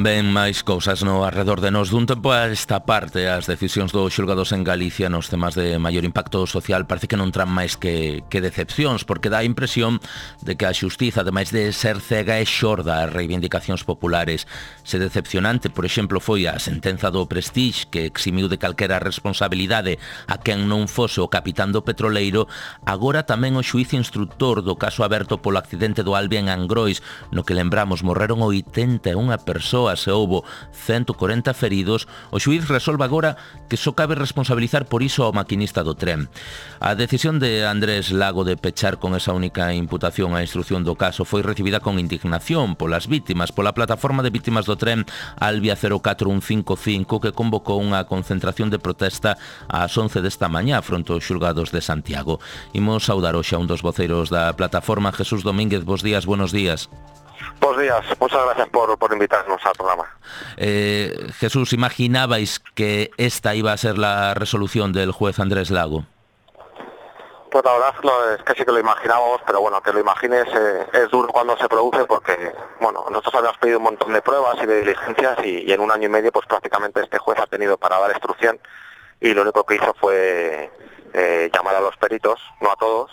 tamén máis cousas no arredor de nós. Dun tempo a esta parte, as decisións dos xulgados en Galicia nos temas de maior impacto social parece que non tran máis que decepcións, porque dá a impresión de que a xustiza, ademais de ser cega, é xorda as reivindicacións populares. Se decepcionante, por exemplo, foi a sentenza do Prestige, que eximiu de calquera responsabilidade a quen non fose o capitán do petroleiro, agora tamén o xuíz instructor do caso aberto polo accidente do Alvia en Angrois, no que lembramos morreron 81 persoas e houbo 140 feridos, o xuíz resolve agora que só cabe responsabilizar por iso ao maquinista do tren. A decisión de Andrés Lago de pechar con esa única imputación a instrucción do caso foi recibida con indignación polas vítimas, pola plataforma de vítimas do tren Albia 04155, que convocou unha concentración de protesta ás 11 desta mañá fronte aos xulgados de Santiago. Imos saudar hoxe a un dos voceiros da plataforma, Jesús Domínguez. Bos días, buenos días. Buenos días, muchas gracias por invitarnos al programa. Jesús, ¿imaginabais que esta iba a ser la resolución del juez Andrés Lago? Pues la verdad es que sí que lo imaginábamos, pero bueno, que lo imagines es duro cuando se produce porque, bueno, nosotros habíamos pedido un montón de pruebas y de diligencias y en un año y medio pues prácticamente este juez ha tenido para dar instrucción y lo único que hizo fue llamar a los peritos, no a todos,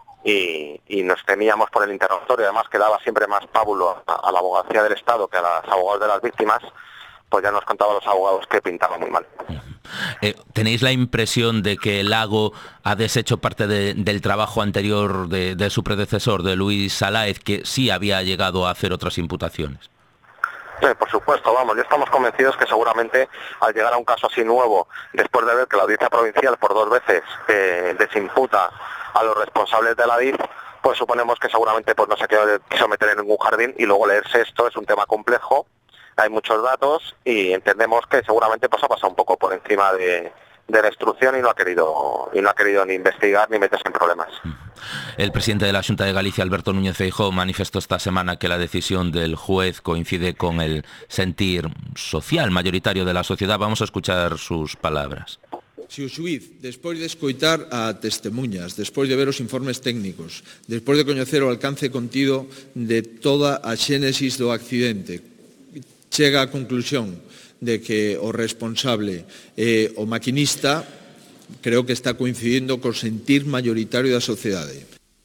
y nos temíamos por el interrogatorio, además que daba siempre más pábulo a la abogacía del Estado que a los abogados de las víctimas, pues ya nos contaban los abogados que pintaba muy mal. ¿Tenéis la impresión de que Lago ha deshecho parte del trabajo anterior de su predecesor, de Luis Saláez, que sí había llegado a hacer otras imputaciones? Sí, por supuesto, vamos, ya estamos convencidos que seguramente al llegar a un caso así nuevo, después de ver que la Audiencia Provincial por 2 veces desimputa a los responsables de la DIF, pues suponemos que seguramente pues no se quiso meter en ningún jardín y luego leerse esto es un tema complejo, hay muchos datos y entendemos que seguramente pues ha pasado un poco por encima de la instrucción y no ha querido ni investigar ni meterse en problemas. El presidente de la Xunta de Galicia, Alberto Núñez Feijóo, manifestó esta semana que la decisión del juez coincide con el sentir social mayoritario de la sociedad. Vamos a escuchar sus palabras. Se o xuíz, despois de escoitar a testemunhas, despois de ver os informes técnicos, despois de coñecer o alcance contido de toda a xénesis do accidente, chega á conclusión de que o responsable o maquinista, creo que está coincidindo co sentir mayoritario da sociedade.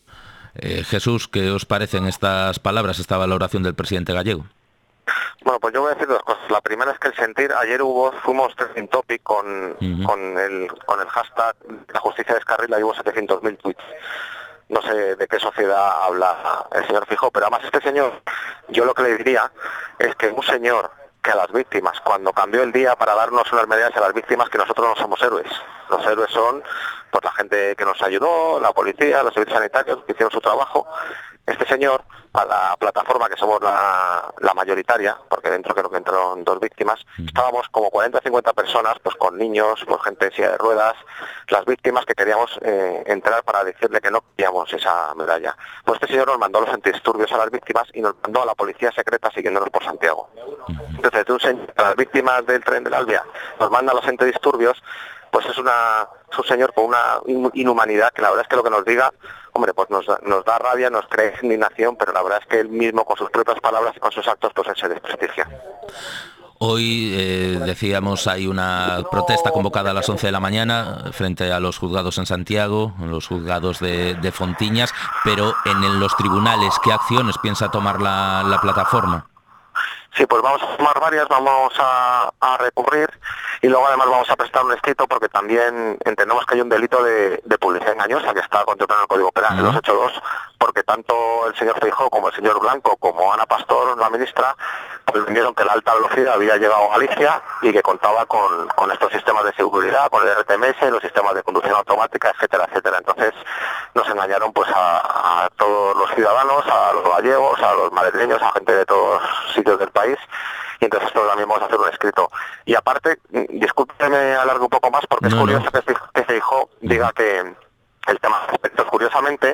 Jesús, ¿qué os parecen estas palabras, esta valoración del presidente gallego? Bueno, pues yo voy a decir 2 cosas. La primera es que el sentir, ayer fuimos trending topic con el hashtag La justicia descarrila y hubo 700.000 tweets. No sé de qué sociedad habla el señor Feijóo, pero además este señor, yo lo que le diría es que un señor que a las víctimas, cuando cambió el día para darnos unas medallas a las víctimas, que nosotros no somos héroes. Los héroes son pues la gente que nos ayudó, la policía, los servicios sanitarios que hicieron su trabajo. Este señor, a la plataforma que somos la mayoritaria, porque dentro creo que entraron 2 víctimas, estábamos como 40 o 50 personas, pues con niños, pues gente en silla de ruedas, las víctimas que queríamos entrar para decirle que no queríamos esa medalla. Pues este señor nos mandó los antidisturbios a las víctimas y nos mandó a la policía secreta siguiéndonos por Santiago. Entonces, de un señor, a las víctimas del tren del Albia nos manda los antidisturbios, pues es un señor con una inhumanidad que la verdad es que lo que nos diga, hombre, pues nos da rabia, nos crea indignación, pero la verdad es que él mismo con sus propias palabras y con sus actos pues él se desprestigia. Hoy, decíamos, hay una protesta convocada a las 11 de la mañana frente a los juzgados en Santiago, los juzgados de Fontiñas, pero en los tribunales, ¿qué acciones piensa tomar la plataforma? Sí, pues vamos a tomar varias, vamos a recurrir y luego además vamos a prestar un escrito porque también entendemos que hay un delito de publicidad engañosa que está contemplado en el Código Penal, en los hechos 2, porque tanto el señor Feijóo como el señor Blanco como Ana Pastor, la ministra, pues vendieron que la alta velocidad había llegado a Galicia y que contaba con estos sistemas de seguridad, con el RTMS, los sistemas de conducción automática, etcétera, etcétera. Entonces nos engañaron pues a todos los ciudadanos, a los gallegos, a los madrileños, a gente de todos sitios del país. Y entonces esto también vamos a hacer un escrito. Y aparte, discúlpeme alargo un poco más porque es curioso que Feijóo diga que el tema de aspectos, curiosamente,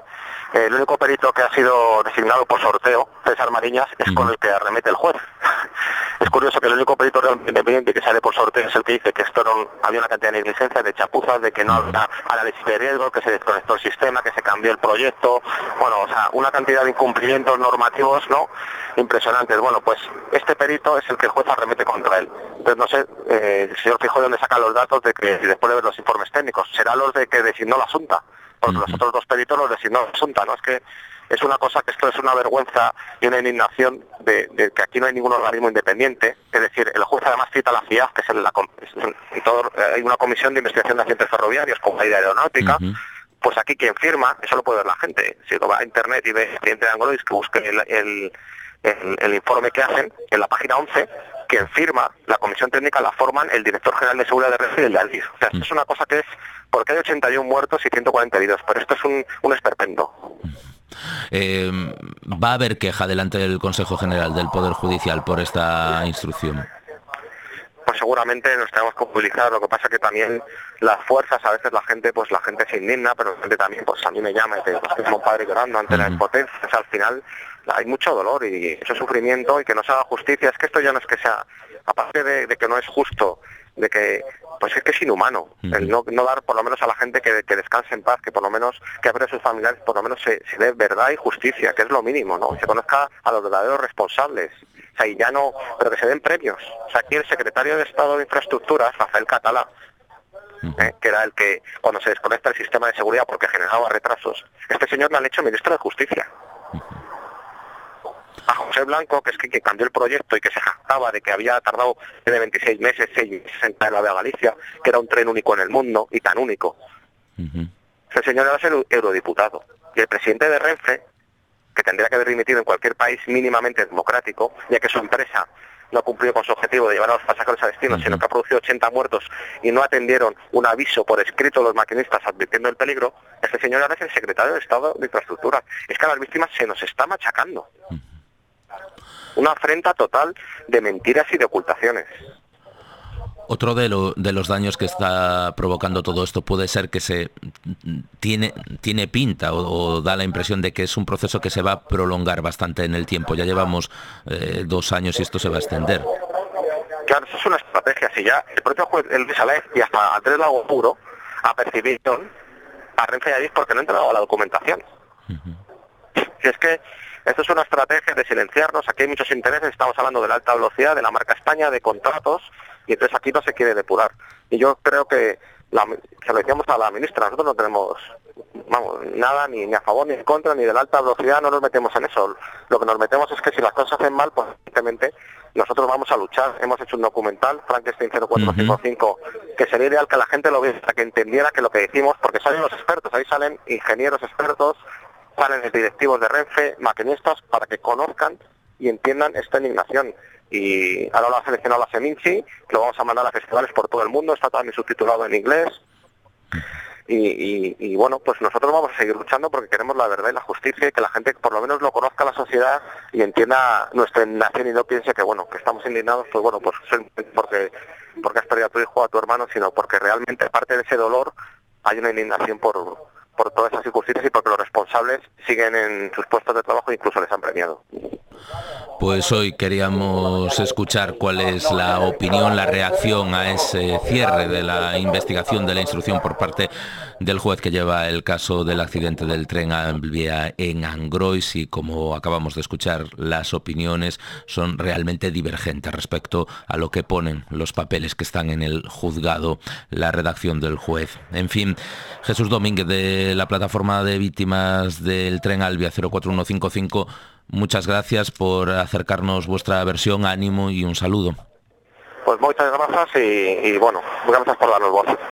El único perito que ha sido designado por sorteo, César Mariñas, es con el que arremete el juez. Es curioso que el único perito realmente independiente que sale por sorteo es el que dice que esto había una cantidad de negligencia, de chapuzas, de que no había análisis de riesgo, que se desconectó el sistema, que se cambió el proyecto, bueno, o sea, una cantidad de incumplimientos normativos, ¿no?, impresionantes. Bueno, pues este perito es el que el juez arremete contra él. Entonces no sé, el señor Feijóo, de dónde saca los datos de que después de ver los informes técnicos, será los de que designó la Junta, porque los otros dos peritos los designó la Junta, ¿no? Es que es una cosa que esto es una vergüenza y una indignación de que aquí no hay ningún organismo independiente. Es decir, el juez además cita la FIAF, que hay una comisión de investigación de accidentes ferroviarios con la aeronáutica. Pues aquí quien firma, eso lo puede ver la gente. Si va a internet y ve el accidente de Angrois, que busque el informe que hacen en la página 11, quien firma, la comisión técnica la forman el director general de seguridad de Renfe y el de Alvis. O sea, esto es una cosa que es, porque hay 81 muertos y 140 heridos, pero esto es un esperpento. ¿Va a haber queja delante del Consejo General del Poder Judicial por esta instrucción? Pues seguramente nos tenemos que publicar. Lo que pasa que también las fuerzas, a veces la gente se indigna, pero la gente también, pues a mí me llama y te digo, estoy como un padre llorando ante la impotencia. O sea, al final hay mucho dolor y ese sufrimiento, y que no se haga justicia. Es que esto ya no es que sea, aparte de que no es justo, de que pues es que es inhumano el no dar por lo menos a la gente que descanse en paz, que por lo menos, que a sus familiares por lo menos se dé verdad y justicia, que es lo mínimo, ¿no? Se conozca a los verdaderos responsables, o sea, y ya no, pero que se den premios. O sea, aquí el secretario de Estado de Infraestructuras, Rafael Catalá, que era el que, cuando se desconecta el sistema de seguridad porque generaba retrasos, este señor le han hecho ministro de Justicia. A José Blanco, que es que cambió el proyecto y que se jactaba de que había tardado de 26 meses, 6 meses en traer la de Galicia, que era un tren único en el mundo, y tan único. Ese señor era el eurodiputado. Y el presidente de Renfe, que tendría que haber dimitido en cualquier país mínimamente democrático, ya que su empresa no ha cumplido con su objetivo de llevar a los pasajeros a destino, sino que ha producido 80 muertos y no atendieron un aviso por escrito a los maquinistas advirtiendo el peligro. Este señor ahora es el secretario de Estado de Infraestructura. Es que a las víctimas se nos está machacando. Una afrenta total de mentiras y de ocultaciones. Otro de los daños que está provocando todo esto puede ser que tiene pinta o da la impresión de que es un proceso que se va a prolongar bastante en el tiempo. Ya llevamos 2 años y esto se va a extender. Claro, eso es una estrategia. Si ya el propio juez, el de Saleh y hasta Andrés Lago Puro apercibieron a Renfe y a Adif porque no entregaba la documentación. Si es que esto es una estrategia de silenciarnos. Aquí hay muchos intereses, estamos hablando de la alta velocidad, de la marca España, de contratos, y entonces aquí no se quiere depurar. Y yo creo que, se lo decíamos a la ministra, nosotros no tenemos nada ni a favor ni en contra, ni de la alta velocidad, no nos metemos en eso. Lo que nos metemos es que si las cosas se hacen mal, pues evidentemente nosotros vamos a luchar. Hemos hecho un documental, Frankenstein 0455, que sería ideal que la gente lo viera, que entendiera que lo que decimos, porque salen los expertos, ahí salen ingenieros expertos, salen los directivos de Renfe, maquinistas, para que conozcan y entiendan esta indignación. Y ahora lo ha seleccionado la Seminci, lo vamos a mandar a festivales por todo el mundo, está también subtitulado en inglés. Y bueno, pues nosotros vamos a seguir luchando porque queremos la verdad y la justicia, y que la gente por lo menos lo conozca, la sociedad, y entienda nuestra indignación y no piense que bueno, que estamos indignados, pues bueno, pues porque has perdido a tu hijo o a tu hermano, sino porque realmente aparte de ese dolor hay una indignación por todas esas circunstancias y porque los responsables siguen en sus puestos de trabajo e incluso les han premiado. Pues hoy queríamos escuchar cuál es la opinión, la reacción a ese cierre de la investigación, de la instrucción por parte del juez que lleva el caso del accidente del tren Alvia en Angrois, y como acabamos de escuchar, las opiniones son realmente divergentes respecto a lo que ponen los papeles que están en el juzgado, la redacción del juez. En fin, Jesús Domínguez, de la plataforma de víctimas del tren Alvia 04155, muchas gracias por acercarnos vuestra versión, ánimo y un saludo. Pues muchas gracias y bueno, gracias por darnos voz.